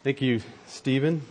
Thank you, Stephen.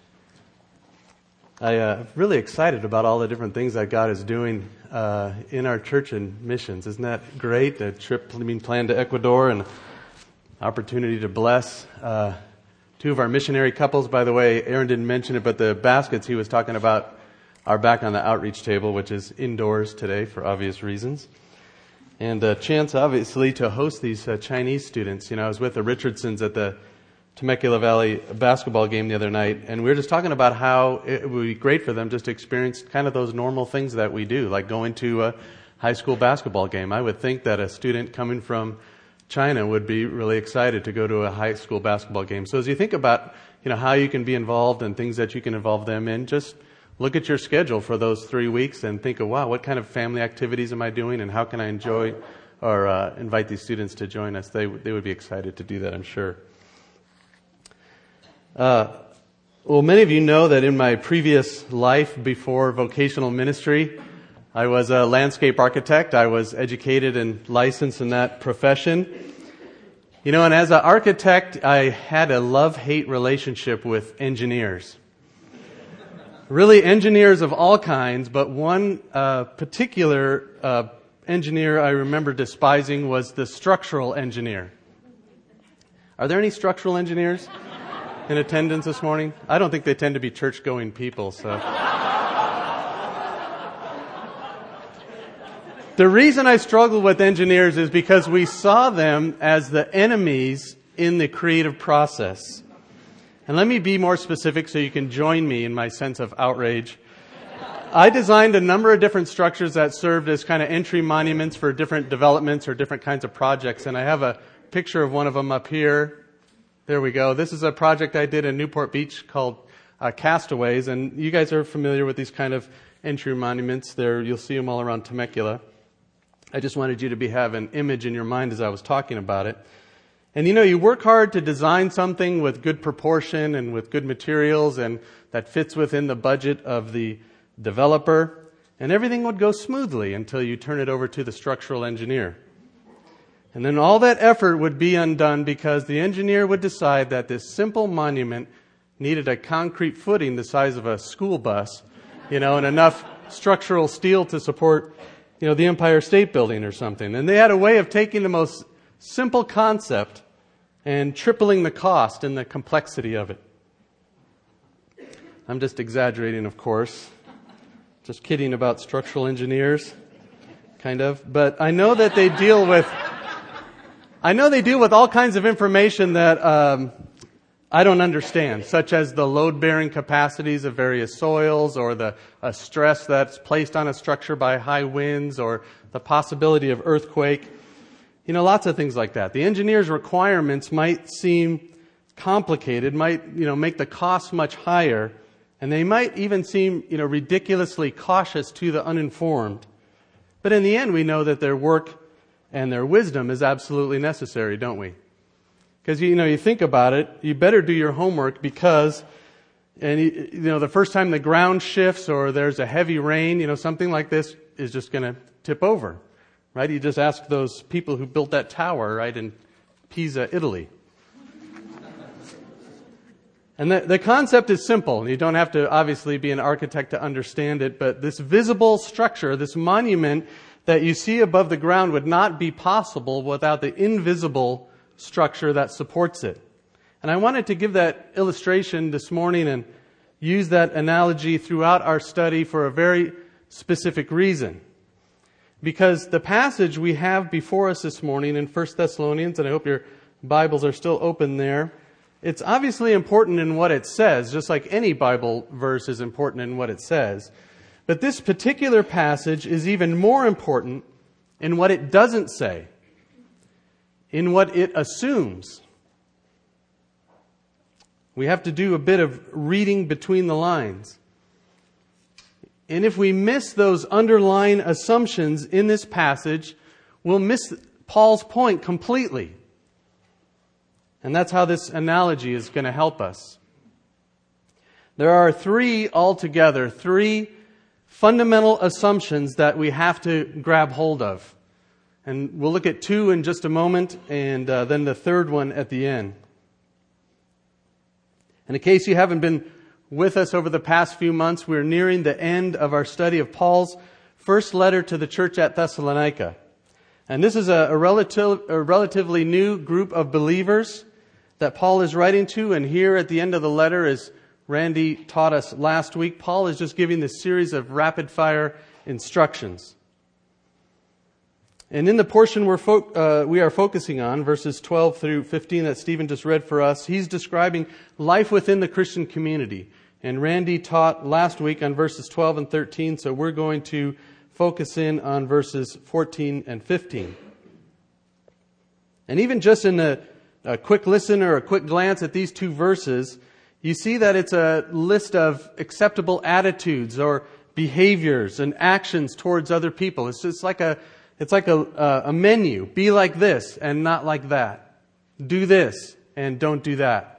I'm really excited about all the different things that God is doing in our church and missions. Isn't that great? A trip being planned to Ecuador and opportunity to bless two of our missionary couples. By the way, Aaron didn't mention it, but the baskets he was talking about are back on the outreach table, which is indoors today for obvious reasons. And a chance, obviously, to host these Chinese students. You know, I was with the Richardsons at the Temecula Valley basketball game the other night, and we were just talking about how it would be great for them just to experience kind of those normal things that we do, like going to a high school basketball game. I would think that a student coming from China would be really excited to go to a high school basketball game. So as you think about, you know, how you can be involved and things that you can involve them in, just look at your schedule for those 3 weeks and think of, wow, what kind of family activities am I doing, and how can I enjoy or invite these students to join us? They would be excited to do that, I'm sure. Well, many of you know that in my previous life before vocational ministry, I was a landscape architect. I was educated and licensed in that profession. You know, and as an architect, I had a love-hate relationship with engineers. Really, engineers of all kinds, but one particular engineer I remember despising was the structural engineer. Are there any structural engineers in attendance this morning? I don't think they tend to be church-going people, so. The reason I struggle with engineers is because we saw them as the enemies in the creative process. And let me be more specific so you can join me in my sense of outrage. I designed a number of different structures that served as kind of entry monuments for different developments or different kinds of projects, and I have a picture of one of them up here. There we go. This is a project I did in Newport Beach called Castaways, and you guys are familiar with these kind of entry monuments. You'll see them all around Temecula. I just wanted you to have an image in your mind as I was talking about it. And you know, you work hard to design something with good proportion and with good materials and that fits within the budget of the developer, and everything would go smoothly until you turn it over to the structural engineer. And then all that effort would be undone because the engineer would decide that this simple monument needed a concrete footing the size of a school bus, you know, and enough structural steel to support, you know, the Empire State Building or something. And they had a way of taking the most simple concept and tripling the cost and the complexity of it. I'm just exaggerating, of course. Just kidding about structural engineers, kind of. But I know that they deal with all kinds of information that I don't understand, such as the load-bearing capacities of various soils, or the stress that's placed on a structure by high winds, or the possibility of earthquake. You know, lots of things like that. The engineer's requirements might seem complicated, might, you know, make the cost much higher, and they might even seem, you know, ridiculously cautious to the uninformed. But in the end, we know that their work and their wisdom is absolutely necessary, don't we? Because, you know, you think about it, you better do your homework because, and you know, the first time the ground shifts or there's a heavy rain, you know, something like this is just going to tip over, right? You just ask those people who built that tower, right, in Pisa, Italy. And the concept is simple. You don't have to obviously be an architect to understand it, but this visible structure, this monument that you see above the ground would not be possible without the invisible structure that supports it. And I wanted to give that illustration this morning and use that analogy throughout our study for a very specific reason. Because the passage we have before us this morning in 1 Thessalonians, and I hope your Bibles are still open there, it's obviously important in what it says, just like any Bible verse is important in what it says. But this particular passage is even more important in what it doesn't say, in what it assumes. We have to do a bit of reading between the lines. And if we miss those underlying assumptions in this passage, we'll miss Paul's point completely. And that's how this analogy is going to help us. There are three fundamental assumptions that we have to grab hold of. And we'll look at two in just a moment, and then the third one at the end. And in case you haven't been with us over the past few months, we're nearing the end of our study of Paul's first letter to the church at Thessalonica. And this is a relatively new group of believers that Paul is writing to. And here at the end of the letter, as Randy taught us last week, Paul is just giving this series of rapid-fire instructions. And in the portion we are focusing on, verses 12 through 15 that Stephen just read for us, he's describing life within the Christian community. And Randy taught last week on verses 12 and 13, so we're going to focus in on verses 14 and 15. And even just in a quick listen or a quick glance at these two verses, you see that it's a list of acceptable attitudes or behaviors and actions towards other people. It's like a menu. Be like this and not like that. Do this and don't do that.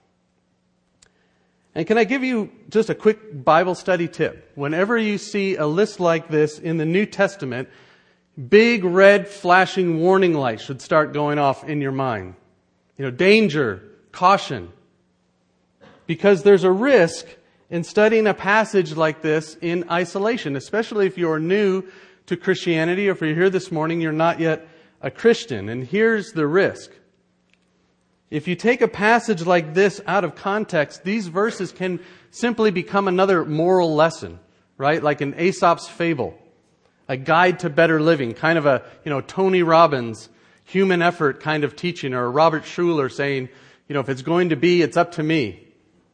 And can I give you just a quick Bible study tip? Whenever you see a list like this in the New Testament, big red flashing warning lights should start going off in your mind. Danger, caution. Because there's a risk in studying a passage like this in isolation, especially if you're new to Christianity, or if you're here this morning, you're not yet a Christian. And here's the risk. If you take a passage like this out of context, these verses can simply become another moral lesson, right? Like an Aesop's fable, a guide to better living, kind of a, Tony Robbins human effort kind of teaching, or Robert Schuller saying, if it's going to be, it's up to me.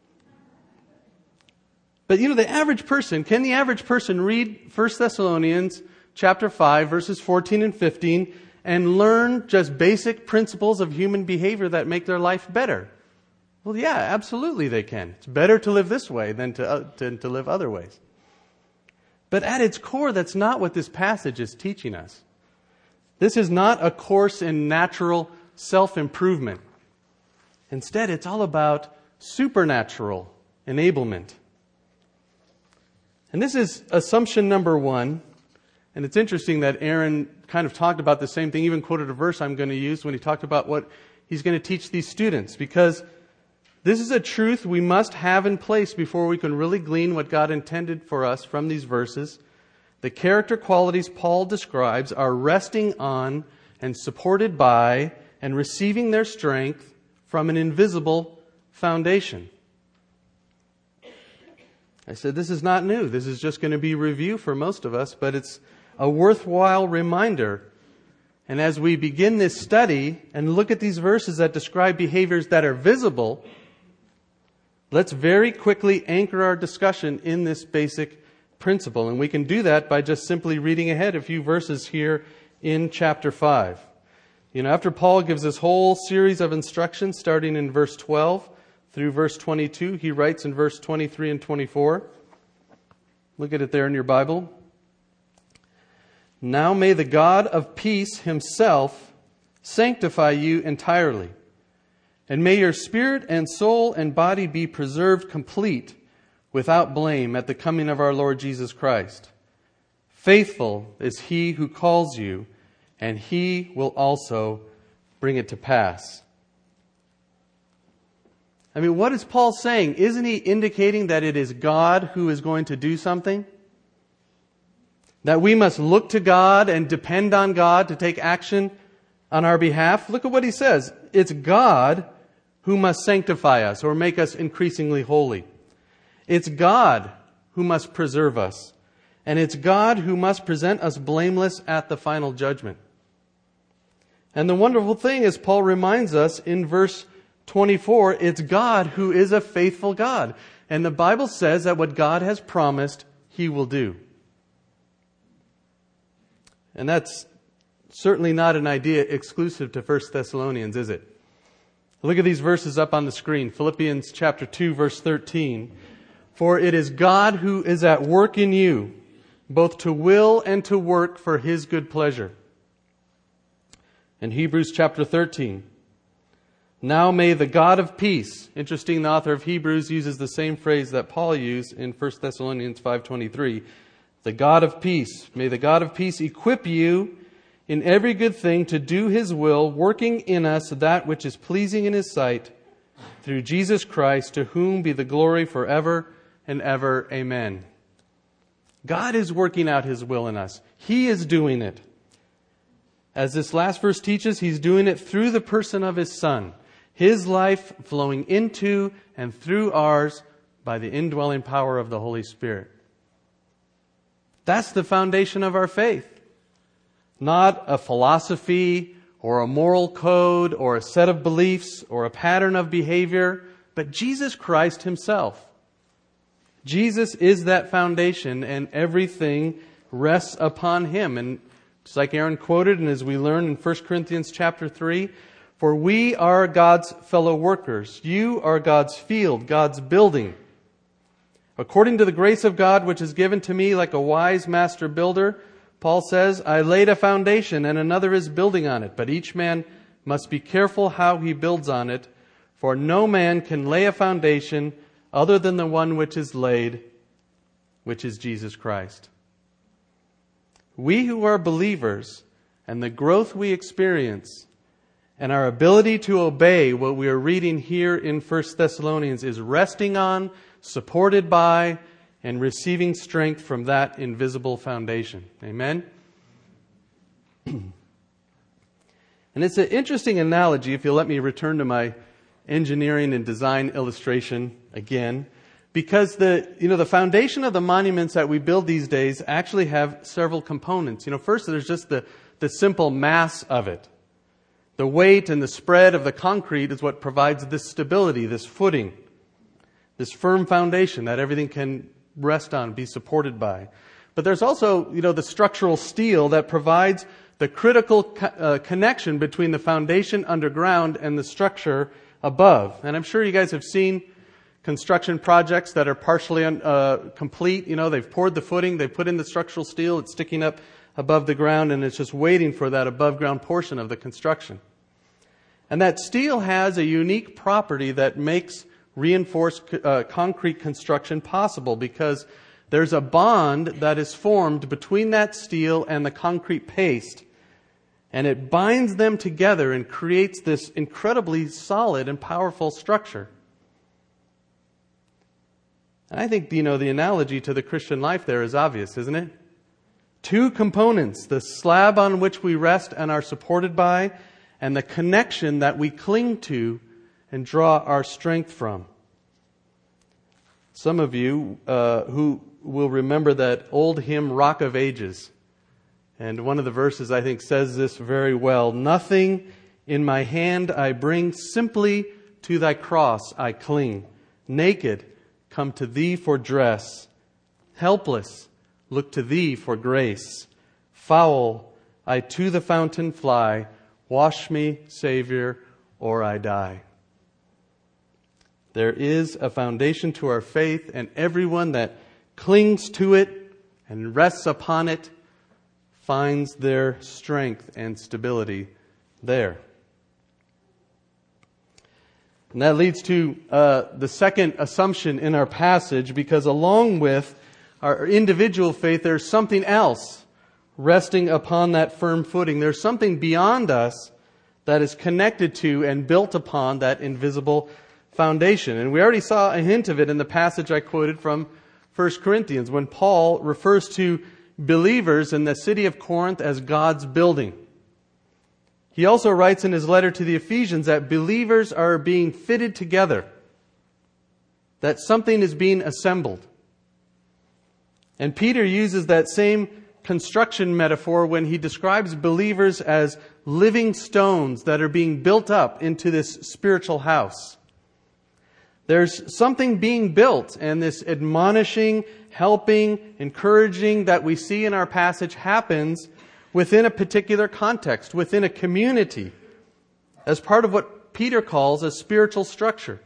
But the average person, can the average person read 1 Thessalonians chapter 5, verses 14 and 15, and learn just basic principles of human behavior that make their life better? Well, yeah, absolutely they can. It's better to live this way than to live other ways. But at its core, that's not what this passage is teaching us. This is not a course in natural self-improvement. Instead, it's all about supernatural enablement. And this is assumption number one. And it's interesting that Aaron kind of talked about the same thing, even quoted a verse I'm going to use when he talked about what he's going to teach these students. Because this is a truth we must have in place before we can really glean what God intended for us from these verses. The character qualities Paul describes are resting on and supported by and receiving their strength from an invisible foundation. I said this is not new. This is just going to be review for most of us, but it's a worthwhile reminder. And as we begin this study and look at these verses that describe behaviors that are visible, let's very quickly anchor our discussion in this basic principle. And we can do that by just simply reading ahead a few verses here in chapter 5. After Paul gives this whole series of instructions starting in verse 12 through verse 22, he writes in verse 23 and 24. Look at it there in your Bible. Now may the God of peace himself sanctify you entirely, and may your spirit and soul and body be preserved complete without blame at the coming of our Lord Jesus Christ. Faithful is he who calls you, and he will also bring it to pass. What is Paul saying? Isn't he indicating that it is God who is going to do something? That we must look to God and depend on God to take action on our behalf? Look at what he says. It's God who must sanctify us or make us increasingly holy. It's God who must preserve us. And it's God who must present us blameless at the final judgment. And the wonderful thing is, Paul reminds us in verse 24, it's God who is a faithful God. And the Bible says that what God has promised, He will do. And that's certainly not an idea exclusive to 1 Thessalonians, is it? Look at these verses up on the screen. Philippians chapter 2, verse 13. For it is God who is at work in you, both to will and to work for His good pleasure. In Hebrews chapter 13. Now may the God of peace, interesting, the author of Hebrews uses the same phrase that Paul used in 1 Thessalonians 5:23. The God of peace, may the God of peace equip you in every good thing to do His will, working in us that which is pleasing in His sight through Jesus Christ, to whom be the glory forever and ever. Amen. God is working out His will in us. He is doing it. As this last verse teaches, He's doing it through the person of His Son. His life flowing into and through ours by the indwelling power of the Holy Spirit. That's the foundation of our faith. Not a philosophy or a moral code or a set of beliefs or a pattern of behavior, but Jesus Christ Himself. Jesus is that foundation, and everything rests upon Him. And just like Aaron quoted, and as we learn in 1 Corinthians chapter 3, for we are God's fellow workers. You are God's field, God's building. According to the grace of God which is given to me like a wise master builder, Paul says, I laid a foundation and another is building on it, but each man must be careful how he builds on it, for no man can lay a foundation other than the one which is laid, which is Jesus Christ. We who are believers and the growth we experience and our ability to obey what we are reading here in 1 Thessalonians is resting on, supported by, and receiving strength from that invisible foundation. Amen? And it's an interesting analogy, if you'll let me return to my engineering and design illustration again, because the foundation of the monuments that we build these days actually have several components. First there's just the simple mass of it. The weight and the spread of the concrete is what provides this stability, this footing, this firm foundation that everything can rest on, be supported by. But there's also, the structural steel that provides the critical connection between the foundation underground and the structure above. And I'm sure you guys have seen construction projects that are partially complete. They've poured the footing, they've put in the structural steel, it's sticking up above the ground, and it's just waiting for that above ground portion of the construction. And that steel has a unique property that makes reinforced concrete construction possible, because there's a bond that is formed between that steel and the concrete paste, and it binds them together and creates this incredibly solid and powerful structure. And I think, the analogy to the Christian life there is obvious, isn't it? Two components, the slab on which we rest and are supported by, and the connection that we cling to and draw our strength from. Some of you who will remember that old hymn, Rock of Ages. And one of the verses, I think, says this very well. Nothing in my hand I bring, simply to thy cross I cling. Naked, come to thee for dress. Helpless, look to thee for grace. Foul, I to the fountain fly. Wash me, Savior, or I die. There is a foundation to our faith, and everyone that clings to it and rests upon it finds their strength and stability there. And that leads to the second assumption in our passage, because along with our individual faith, there's something else resting upon that firm footing. There's something beyond us that is connected to and built upon that invisible foundation. And we already saw a hint of it in the passage I quoted from 1 Corinthians, when Paul refers to believers in the city of Corinth as God's building. He also writes in his letter to the Ephesians that believers are being fitted together, that something is being assembled. And Peter uses that same construction metaphor when he describes believers as living stones that are being built up into this spiritual house. There's something being built, and this admonishing, helping, encouraging that we see in our passage happens within a particular context, within a community, as part of what Peter calls a spiritual structure.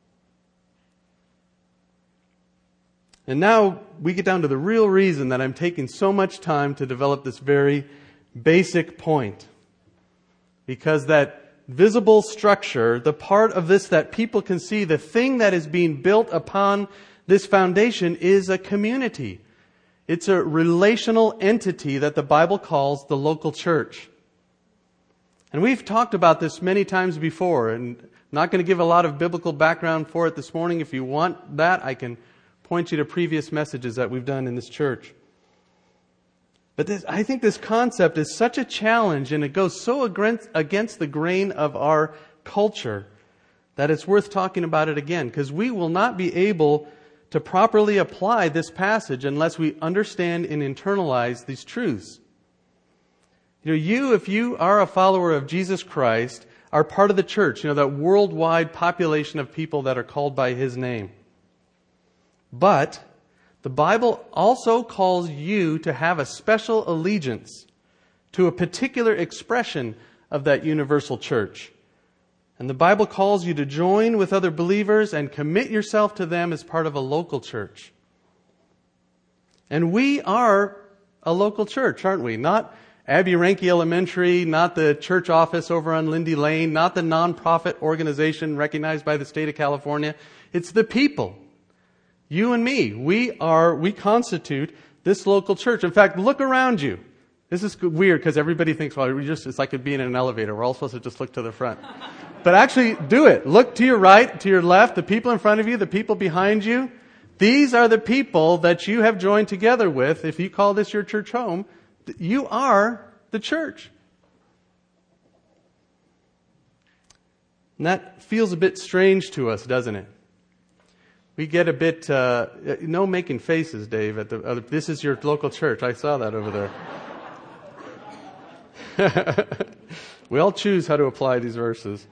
And now we get down to the real reason that I'm taking so much time to develop this very basic point. Because that visible structure, the part of this that people can see, the thing that is being built upon this foundation, is a community. It's a relational entity that the Bible calls the local church. And we've talked about this many times before, and I'm not going to give a lot of biblical background for it this morning. If you want that, I can point you to previous messages that we've done in this church. But I think this concept is such a challenge, and it goes so against the grain of our culture that it's worth talking about it again, because we will not be able to properly apply this passage unless we understand and internalize these truths. If you are a follower of Jesus Christ, are part of the church, that worldwide population of people that are called by His name. But the Bible also calls you to have a special allegiance to a particular expression of that universal church. And the Bible calls you to join with other believers and commit yourself to them as part of a local church. And we are a local church, aren't we? Not Abbey Ranke Elementary, not the church office over on Lindy Lane, not the nonprofit organization recognized by the state of California. It's the people. You and me. We constitute this local church. In fact, look around you. This is weird because everybody thinks, well, it's like being in an elevator. We're all supposed to just look to the front. But actually, do it. Look to your right, to your left, the people in front of you, the people behind you. These are the people that you have joined together with. If you call this your church home, you are the church. And that feels a bit strange to us, doesn't it? We get a bit, no making faces, Dave. This is your local church. I saw that over there. We all choose how to apply these verses.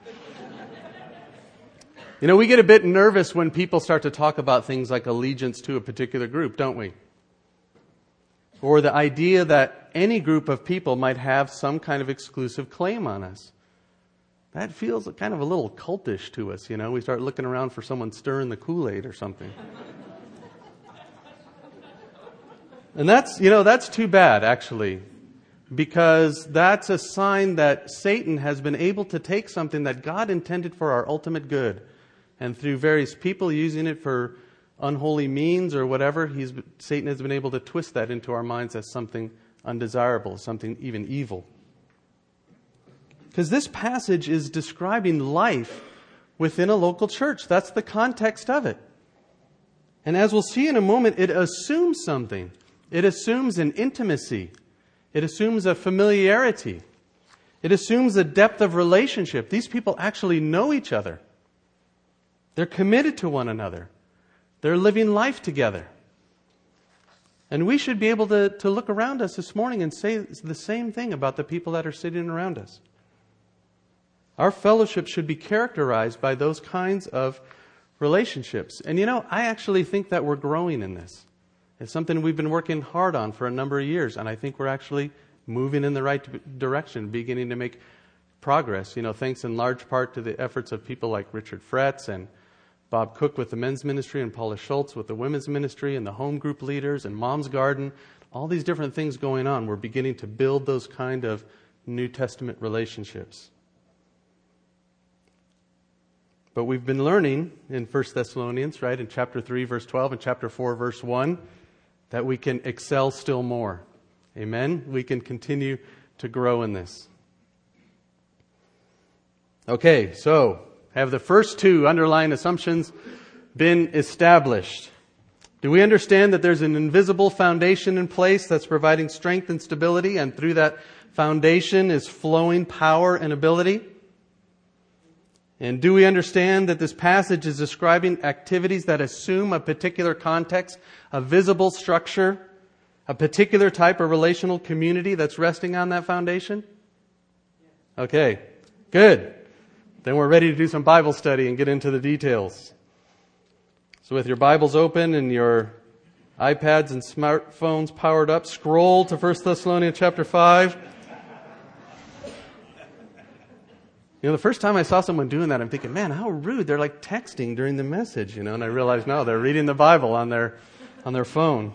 We get a bit nervous when people start to talk about things like allegiance to a particular group, don't we? Or the idea that any group of people might have some kind of exclusive claim on us. That feels kind of a little cultish to us, We start looking around for someone stirring the Kool-Aid or something. And that's too bad, actually. Because that's a sign that Satan has been able to take something that God intended for our ultimate good. And through various people using it for unholy means or whatever, Satan has been able to twist that into our minds as something undesirable, something even evil. Because this passage is describing life within a local church. That's the context of it. And as we'll see in a moment, it assumes something. It assumes an intimacy. It assumes a familiarity. It assumes a depth of relationship. These people actually know each other. They're committed to one another. They're living life together. And we should be able to look around us this morning and say the same thing about the people that are sitting around us. Our fellowship should be characterized by those kinds of relationships. And I actually think that we're growing in this. It's something we've been working hard on for a number of years, and I think we're actually moving in the right direction, beginning to make progress, thanks in large part to the efforts of people like Richard Fretz and Bob Cook with the men's ministry and Paula Schultz with the women's ministry and the home group leaders and Mom's Garden. All these different things going on. We're beginning to build those kind of New Testament relationships. But we've been learning in 1 Thessalonians, right, in chapter 3, verse 12, and chapter 4, verse 1, that we can excel still more. Amen? We can continue to grow in this. Okay, so have the first two underlying assumptions been established? Do we understand that there's an invisible foundation in place that's providing strength and stability, and through that foundation is flowing power and ability? And do we understand that this passage is describing activities that assume a particular context, a visible structure, a particular type of relational community that's resting on that foundation? Okay, good. Then we're ready to do some Bible study and get into the details. So with your Bibles open and your iPads and smartphones powered up, scroll to 1 Thessalonians chapter 5. The first time I saw someone doing that, I'm thinking, man, how rude. They're like texting during the message, and I realized, no, they're reading the Bible on their phone.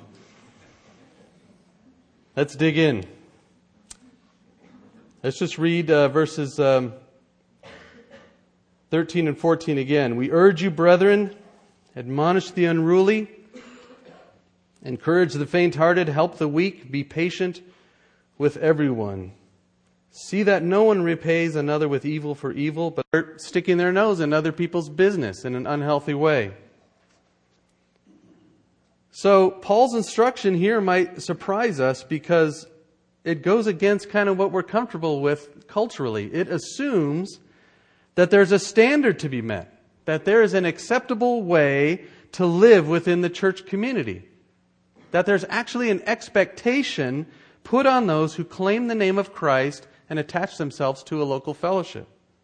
Let's dig in. Let's just read verses 13 and 14 again. We urge you, brethren, admonish the unruly, encourage the faint-hearted, help the weak, be patient with everyone. See that no one repays another with evil for evil, but they're sticking their nose in other people's business in an unhealthy way. So Paul's instruction here might surprise us because it goes against kind of what we're comfortable with culturally. It assumes that there's a standard to be met, that there is an acceptable way to live within the church community, that there's actually an expectation put on those who claim the name of Christ and attach themselves to a local fellowship.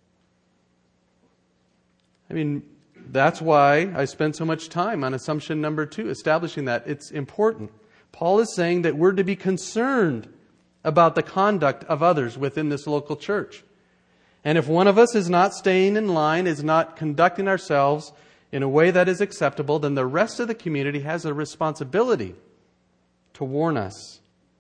I mean, that's why I spend so much time on assumption number 2, establishing that it's important. Paul is saying that we're to be concerned about the conduct of others within this local church. And if one of us is not staying in line, is not conducting ourselves in a way that is acceptable, then the rest of the community has a responsibility to warn us.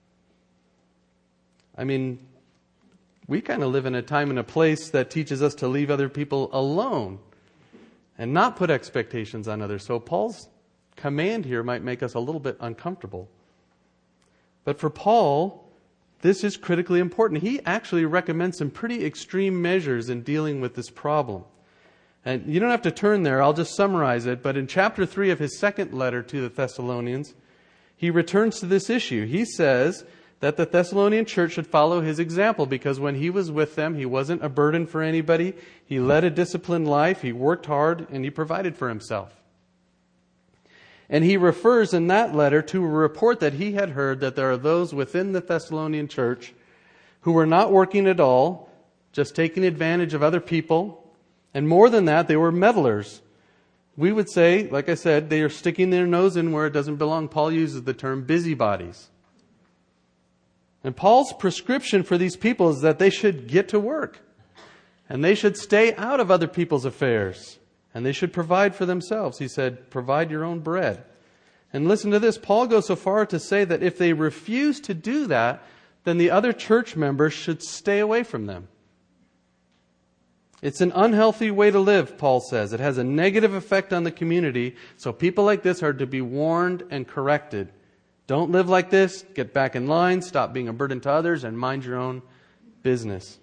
I mean, we kind of live in a time and a place that teaches us to leave other people alone and not put expectations on others. So Paul's command here might make us a little bit uncomfortable. But for Paul, this is critically important. He actually recommends some pretty extreme measures in dealing with this problem. And you don't have to turn there, I'll just summarize it. But in chapter 3 of his second letter to the Thessalonians, he returns to this issue. He says that the Thessalonian church should follow his example because when he was with them, he wasn't a burden for anybody. He led a disciplined life, he worked hard, and he provided for himself. And he refers in that letter to a report that he had heard that there are those within the Thessalonian church who were not working at all, just taking advantage of other people. And more than that, they were meddlers. We would say, like I said, they are sticking their nose in where it doesn't belong. Paul uses the term busybodies. And Paul's prescription for these people is that they should get to work. And they should stay out of other people's affairs. And they should provide for themselves. He said, provide your own bread. And listen to this. Paul goes so far to say that if they refuse to do that, then the other church members should stay away from them. It's an unhealthy way to live, Paul says. It has a negative effect on the community. So people like this are to be warned and corrected. Don't live like this. Get back in line. Stop being a burden to others and mind your own business.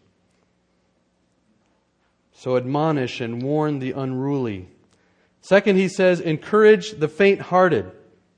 So admonish and warn the unruly. Second, he says, encourage the faint-hearted.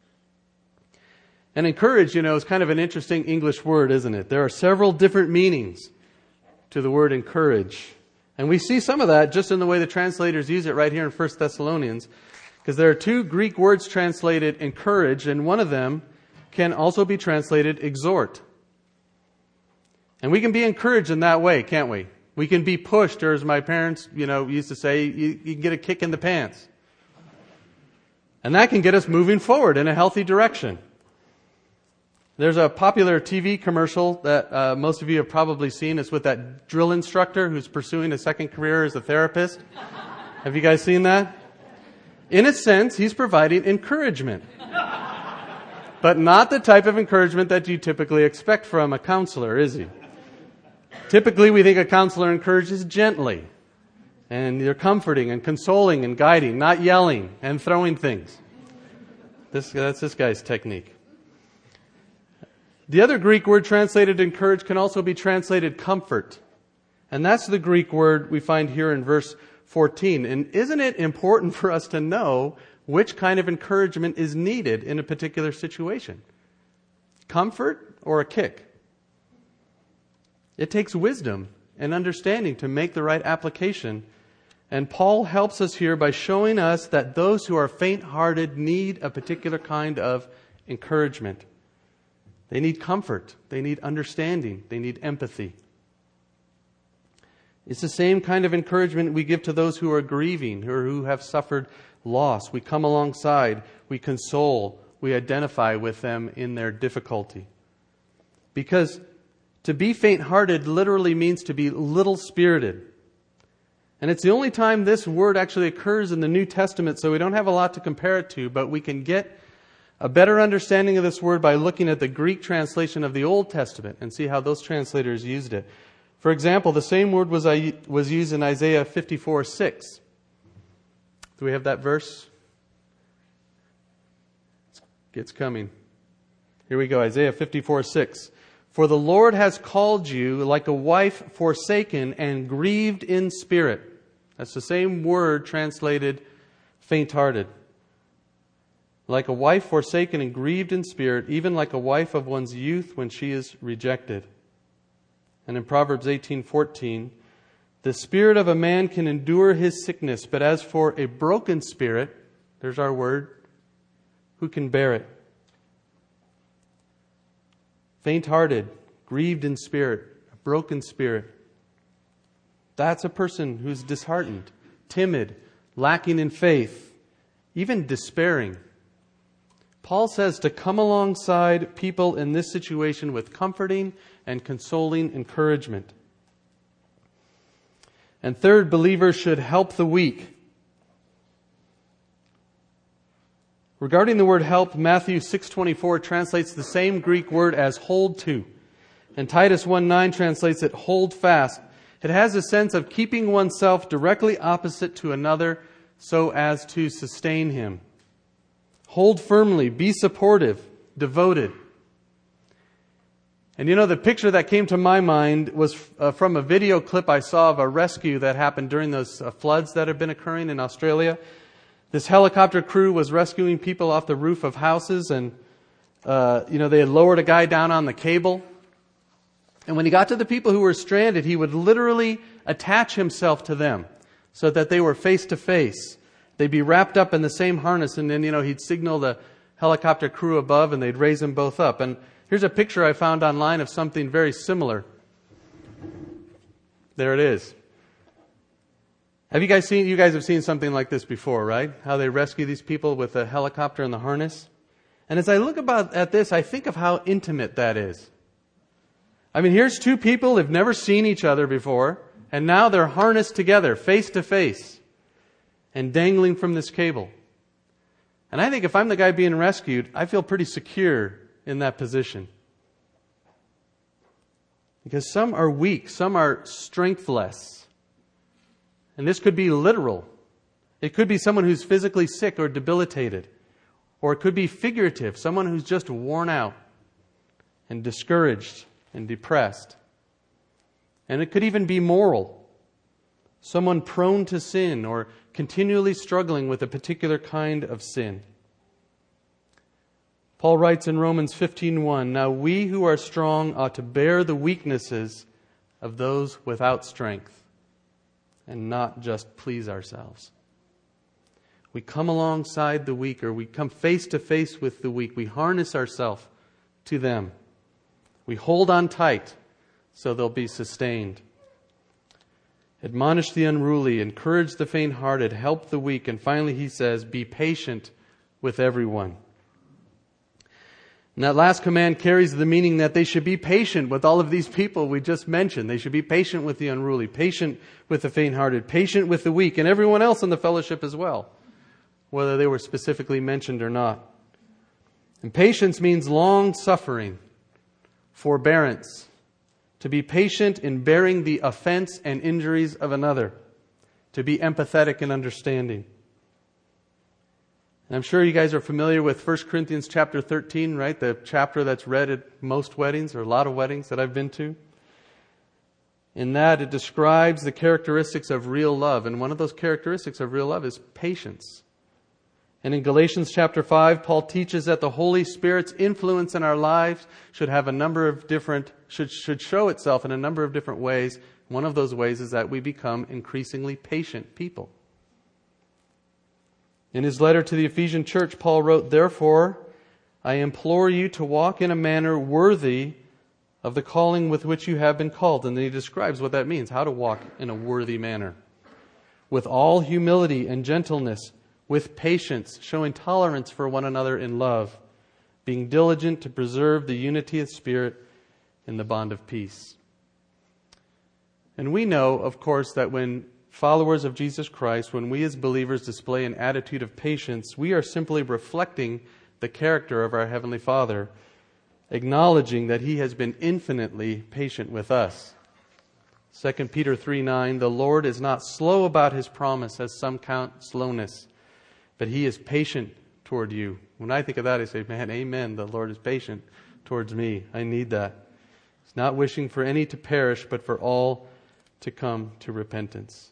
And encourage, is kind of an interesting English word, isn't it? There are several different meanings to the word encourage. And we see some of that just in the way the translators use it right here in 1 Thessalonians. Because there are 2 Greek words translated encourage, and one of them can also be translated exhort. And we can be encouraged in that way, can't we? We can be pushed, or as my parents, used to say, you can get a kick in the pants. And that can get us moving forward in a healthy direction. There's a popular TV commercial that most of you have probably seen. It's with that drill instructor who's pursuing a second career as a therapist. Have you guys seen that? In a sense, he's providing encouragement. But not the type of encouragement that you typically expect from a counselor, is he? Typically, we think a counselor encourages gently. And they're comforting and consoling and guiding, not yelling and throwing things. That's this guy's technique. The other Greek word translated encourage can also be translated comfort. And that's the Greek word we find here in verse 14. And isn't it important for us to know which kind of encouragement is needed in a particular situation? Comfort or a kick? It takes wisdom and understanding to make the right application. And Paul helps us here by showing us that those who are faint-hearted need a particular kind of encouragement. They need comfort. They need understanding. They need empathy. It's the same kind of encouragement we give to those who are grieving or who have suffered loss. We come alongside. We console. We identify with them in their difficulty. Because to be faint-hearted literally means to be little-spirited. And it's the only time this word actually occurs in the New Testament, so we don't have a lot to compare it to, but we can get a better understanding of this word by looking at the Greek translation of the Old Testament and see how those translators used it. For example, the same word was used in Isaiah 54:6. Do we have that verse? It's coming. Here we go, Isaiah 54:6. For the Lord has called you like a wife forsaken and grieved in spirit. That's the same word translated faint-hearted. Like a wife forsaken and grieved in spirit, even like a wife of one's youth when she is rejected. And in Proverbs 18:14, the spirit of a man can endure his sickness, but as for a broken spirit, there's our word, who can bear it? Faint-hearted, grieved in spirit, a broken spirit. That's a person who's disheartened, timid, lacking in faith, even despairing. Paul says to come alongside people in this situation with comforting and consoling encouragement. And third, believers should help the weak. Regarding the word help, Matthew 6:24 translates the same Greek word as hold to. And Titus 1:9 translates it hold fast. It has a sense of keeping oneself directly opposite to another so as to sustain him. Hold firmly, be supportive, devoted. And you know, the picture that came to my mind was from a video clip I saw of a rescue that happened during those floods that have been occurring in Australia. This helicopter crew was rescuing people off the roof of houses, and they had lowered a guy down on the cable. And when he got to the people who were stranded, he would literally attach himself to them so that they were face to face. They'd be wrapped up in the same harness, and then, he'd signal the helicopter crew above, and they'd raise them both up. And here's a picture I found online of something very similar. There it is. You guys have seen something like this before, right? How they rescue these people with a helicopter and the harness. And as I look at this, I think of how intimate that is. I mean, here's two people who've never seen each other before, and now they're harnessed together, face to face, and dangling from this cable. And I think if I'm the guy being rescued, I feel pretty secure in that position. Because some are weak, some are strengthless. And this could be literal. It could be someone who's physically sick or debilitated. Or it could be figurative, someone who's just worn out and discouraged and depressed. And it could even be moral. Someone prone to sin or continually struggling with a particular kind of sin. Paul writes in Romans 15:1, "Now we who are strong ought to bear the weaknesses of those without strength and not just please ourselves." We come alongside the weak, or we come face to face with the weak. We harness ourselves to them. We hold on tight so they'll be sustained. Admonish the unruly, encourage the faint-hearted, help the weak, and finally he says, be patient with everyone. And that last command carries the meaning that they should be patient with all of these people we just mentioned. They should be patient with the unruly, patient with the faint-hearted, patient with the weak, and everyone else in the fellowship as well, whether they were specifically mentioned or not. And patience means long-suffering, forbearance, to be patient in bearing the offense and injuries of another, to be empathetic and understanding. And I'm sure you guys are familiar with 1 Corinthians chapter 13, right? The chapter that's read at most weddings, or a lot of weddings that I've been to. In that, it describes the characteristics of real love. And one of those characteristics of real love is patience. And in Galatians chapter 5, Paul teaches that the Holy Spirit's influence in our lives should have a number of should show itself in a number of different ways. One of those ways is that we become increasingly patient people. In his letter to the Ephesian church, Paul wrote, "Therefore, I implore you to walk in a manner worthy of the calling with which you have been called." And then he describes what that means, how to walk in a worthy manner. "With all humility and gentleness, with patience, showing tolerance for one another in love, being diligent to preserve the unity of spirit in the bond of peace." And we know, of course, that when followers of Jesus Christ, when we as believers display an attitude of patience, we are simply reflecting the character of our Heavenly Father, acknowledging that He has been infinitely patient with us. 2 Peter 3:9, "The Lord is not slow about His promise, as some count slowness, but He is patient toward you." When I think of that, I say, man, amen, the Lord is patient towards me. I need that. He's not wishing for any to perish, but for all to come to repentance.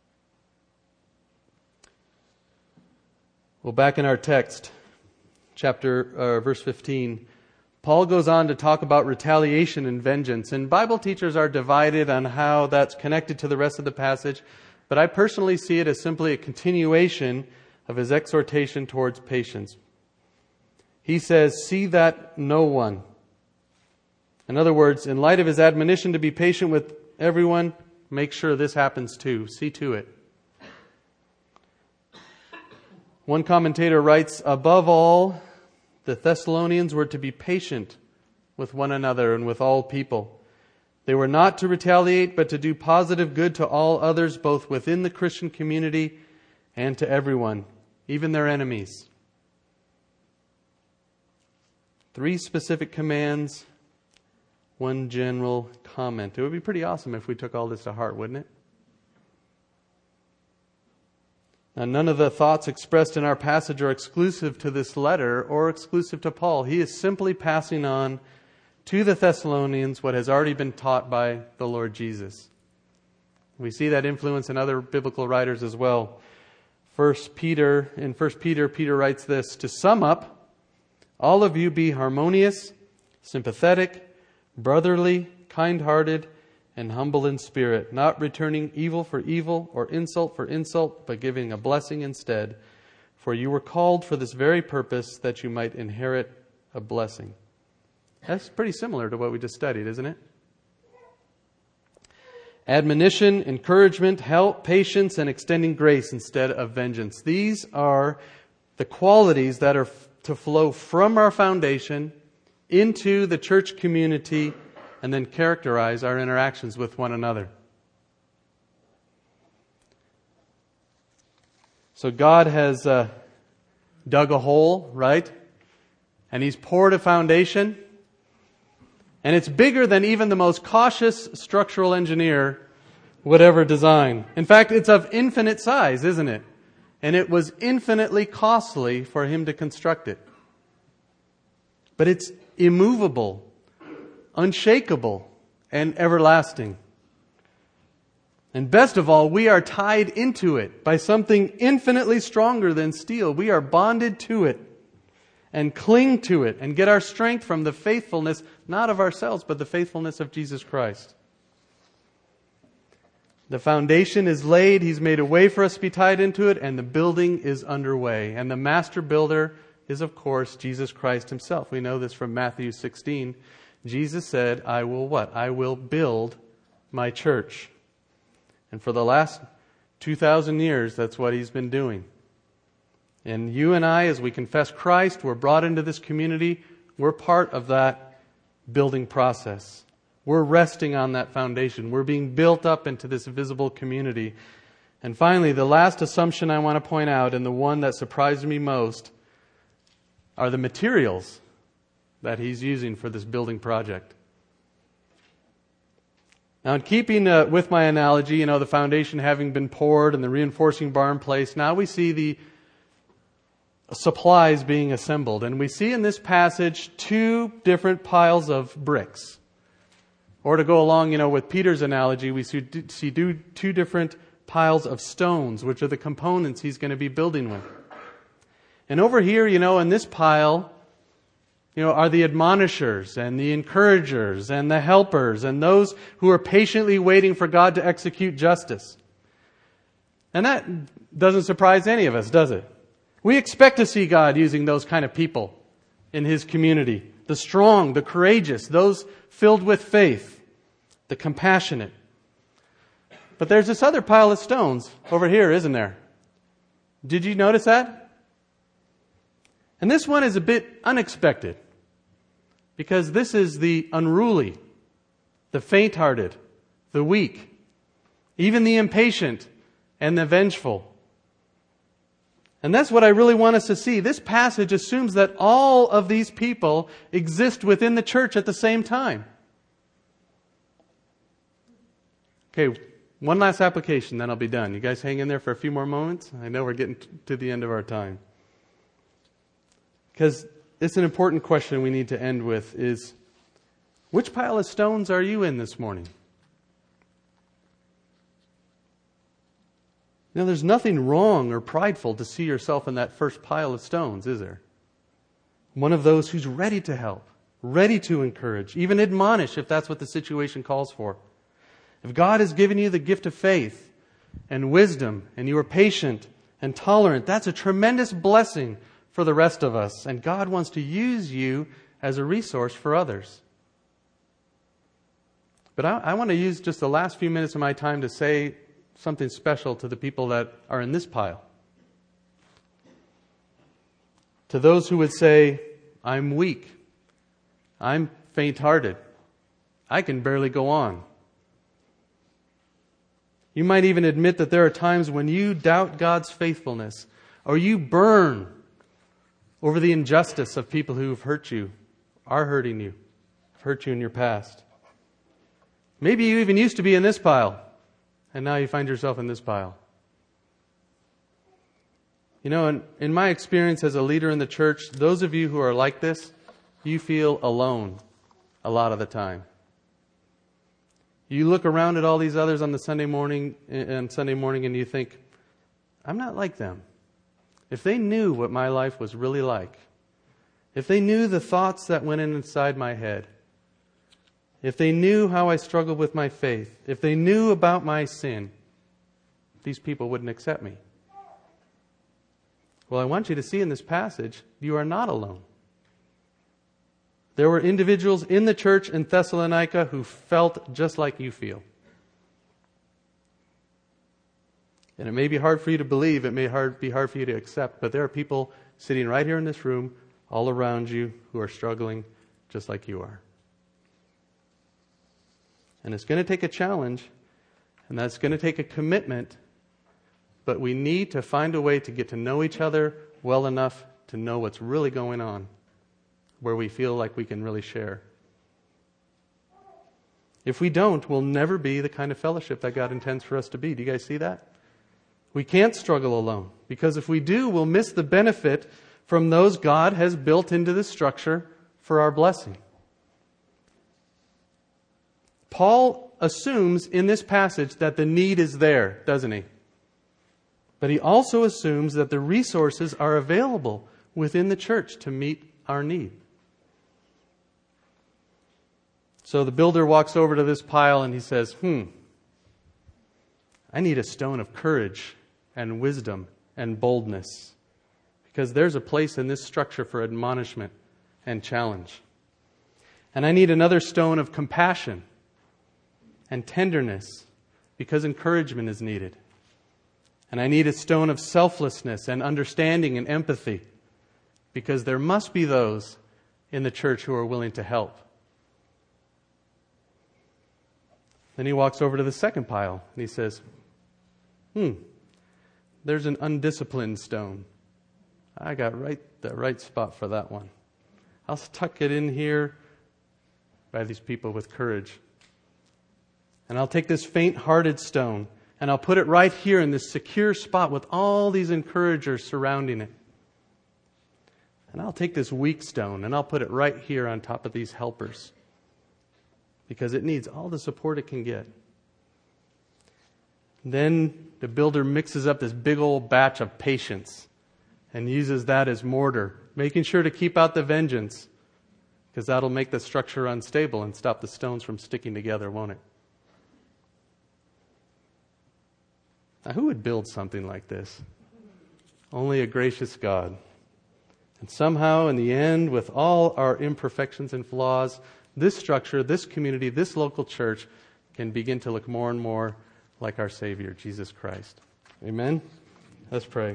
Well, back in our text, verse 15, Paul goes on to talk about retaliation and vengeance. And Bible teachers are divided on how that's connected to the rest of the passage. But I personally see it as simply a continuation of his exhortation towards patience. He says, see that no one. In other words, in light of his admonition to be patient with everyone, make sure this happens too. See to it. One commentator writes, above all, the Thessalonians were to be patient with one another and with all people. They were not to retaliate, but to do positive good to all others, both within the Christian community and to everyone, even their enemies. 3 specific commands, 1 general comment. It would be pretty awesome if we took all this to heart, wouldn't it? Now, none of the thoughts expressed in our passage are exclusive to this letter or exclusive to Paul. He is simply passing on to the Thessalonians what has already been taught by the Lord Jesus. We see that influence in other biblical writers as well. In 1 Peter, Peter writes this, to sum up, all of you be harmonious, sympathetic, brotherly, kind-hearted, and humble in spirit, not returning evil for evil or insult for insult, but giving a blessing instead. For you were called for this very purpose, that you might inherit a blessing. That's pretty similar to what we just studied, isn't it? Admonition, encouragement, help, patience, and extending grace instead of vengeance. These are the qualities that are to flow from our foundation into the church community and then characterize our interactions with one another. So God has dug a hole, right? And He's poured a foundation. And it's bigger than even the most cautious structural engineer would ever design. In fact, it's of infinite size, isn't it? And it was infinitely costly for him to construct it. But it's immovable, unshakable, and everlasting. And best of all, we are tied into it by something infinitely stronger than steel. We are bonded to it and cling to it and get our strength from the faithfulness, not of ourselves, but the faithfulness of Jesus Christ. The foundation is laid. He's made a way for us to be tied into it, and the building is underway. And the master builder is, of course, Jesus Christ Himself. We know this from Matthew 16. Jesus said, I will what? I will build my church. And for the last 2,000 years, that's what He's been doing. And you and I, as we confess Christ, we're brought into this community. We're part of that building process. We're resting on that foundation. We're being built up into this visible community. And finally, the last assumption I want to point out, and the one that surprised me most, are the materials that he's using for this building project. Now, in keeping with my analogy, the foundation having been poured and the reinforcing bar in place, now we see the supplies being assembled. And we see in this passage 2 different piles of bricks. Or to go along, with Peter's analogy, we see 2 different piles of stones, which are the components he's going to be building with. And over here, in this pile, are the admonishers and the encouragers and the helpers and those who are patiently waiting for God to execute justice. And that doesn't surprise any of us, does it? We expect to see God using those kind of people in His community. The strong, the courageous, those filled with faith, the compassionate. But there's this other pile of stones over here, isn't there? Did you notice that? And this one is a bit unexpected, because this is the unruly, the faint-hearted, the weak, even the impatient and the vengeful. And that's what I really want us to see. This passage assumes that all of these people exist within the church at the same time. Okay, one last application, then I'll be done. You guys hang in there for a few more moments? I know we're getting to the end of our time. Because it's an important question we need to end with is, Which pile of stones are you in this morning? You know, there's nothing wrong or prideful to see yourself in that first pile of stones, is there? One of those who's ready to help, ready to encourage, even admonish if that's what the situation calls for. If God has given you the gift of faith and wisdom, and you are patient and tolerant, that's a tremendous blessing for the rest of us. And God wants to use you as a resource for others. But I want to use just the last few minutes of my time to say something special to the people that are in this pile. To those who would say, I'm weak, I'm faint-hearted, I can barely go on. You might even admit that there are times when you doubt God's faithfulness, or you burn over the injustice of people who have hurt you, are hurting you, have hurt you in your past. Maybe you even used to be in this pile, and now you find yourself in this pile. You know, in my experience as a leader in the church, those of you who are like this, you feel alone a lot of the time. You look around at all these others on Sunday morning and you think, I'm not like them. If they knew what my life was really like, if they knew the thoughts that went inside my head, if they knew how I struggled with my faith, if they knew about my sin, these people wouldn't accept me. Well, I want you to see in this passage, you are not alone. There were individuals in the church in Thessalonica who felt just like you feel. And it may be hard for you to believe, it may be hard for you to accept, but there are people sitting right here in this room, all around you, who are struggling just like you are. And it's going to take a challenge, and that's going to take a commitment, but we need to find a way to get to know each other well enough to know what's really going on, where we feel like we can really share. If we don't, we'll never be the kind of fellowship that God intends for us to be. Do you guys see that? We can't struggle alone, because if we do, we'll miss the benefit from those God has built into the structure for our blessing. Paul assumes in this passage that the need is there, doesn't he? But he also assumes that the resources are available within the church to meet our need. So the builder walks over to this pile and he says, I need a stone of courage and wisdom and boldness, because there's a place in this structure for admonishment and challenge. And I need another stone of compassion and tenderness, because encouragement is needed. And I need a stone of selflessness and understanding and empathy, because there must be those in the church who are willing to help. Then he walks over to the second pile and he says, there's an undisciplined stone. I got the right spot for that one. I'll tuck it in here by these people with courage. And I'll take this faint-hearted stone and I'll put it right here in this secure spot with all these encouragers surrounding it. And I'll take this weak stone and I'll put it right here on top of these helpers, because it needs all the support it can get. Then the builder mixes up this big old batch of patience and uses that as mortar, making sure to keep out the vengeance, because that'll make the structure unstable and stop the stones from sticking together, won't it? Now, who would build something like this? Only a gracious God. And somehow, in the end, with all our imperfections and flaws, this structure, this community, this local church can begin to look more and more like our Savior, Jesus Christ. Amen? Let's pray.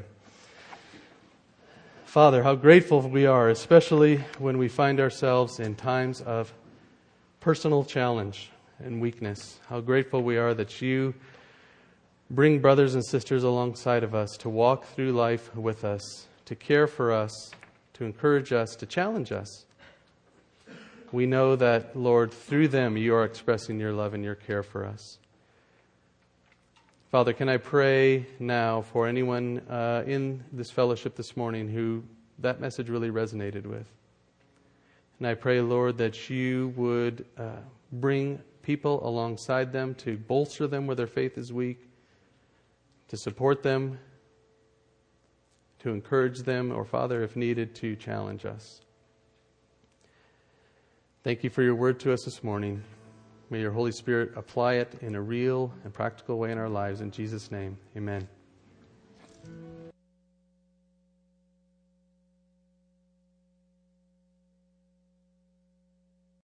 Father, how grateful we are, especially when we find ourselves in times of personal challenge and weakness. How grateful we are that you bring brothers and sisters alongside of us to walk through life with us, to care for us, to encourage us, to challenge us. We know that, Lord, through them you are expressing your love and your care for us. Father, can I pray now for anyone in this fellowship this morning who that message really resonated with? And I pray, Lord, that you would bring people alongside them to bolster them where their faith is weak, to support them, to encourage them, or, Father, if needed, to challenge us. Thank you for your word to us this morning. May your Holy Spirit apply it in a real and practical way in our lives. In Jesus' name, amen.